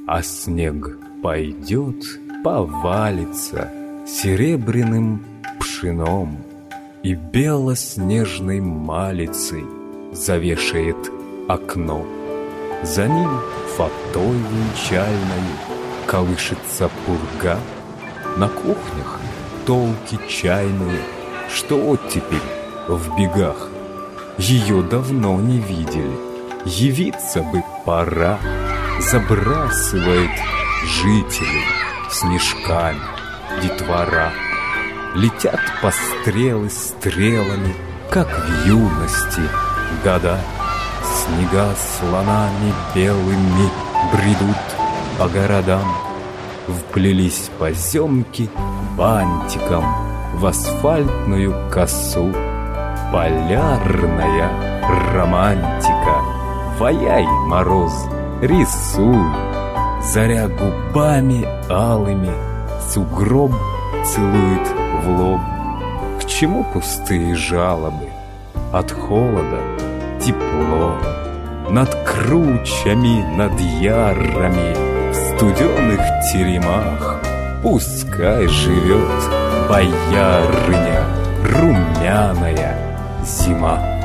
А снег пойдет, повалится серебряным пшеном и белоснежной малицей завешает окно. За ним фатой венчальной колышется пурга. На кухнях толки чайные, что оттепель в бегах. Ее давно не видели, явиться бы пора. Забрасывает жителей снежками детвора. Летят пострелы стрелами, как в юности года. Снега слонами белыми бредут по городам. Вплелись поземки бантиком в асфальтную косу. Полярная романтика, ваяй, мороз, рисуй. Заря губами алыми сугроб целует в лоб. К чему пустые жалобы? От холода тепло. Над кручами, над ярами, в студеных теремах пускай живет боярыня румяная зима.